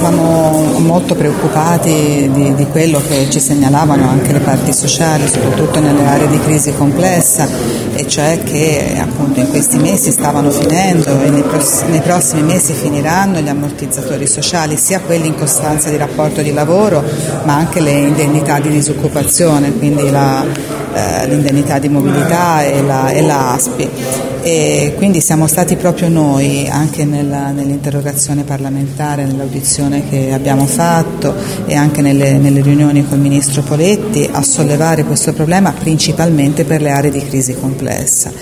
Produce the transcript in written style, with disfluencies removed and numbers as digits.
eravamo molto preoccupati di quello che ci segnalavano anche le parti sociali, soprattutto nelle aree di crisi complessa, e cioè che appunto in questi mesi stavano finendo e nei prossimi mesi finiranno gli ammortizzatori sociali, sia quelli in costanza di rapporto di lavoro ma anche le indennità di disoccupazione, quindi l'indennità di mobilità e la ASPI. E quindi siamo stati proprio noi, anche nell'interrogazione parlamentare, nell'audizione che abbiamo fatto e anche nelle riunioni col Ministro Poletti, a sollevare questo problema principalmente per le aree di crisi complessa.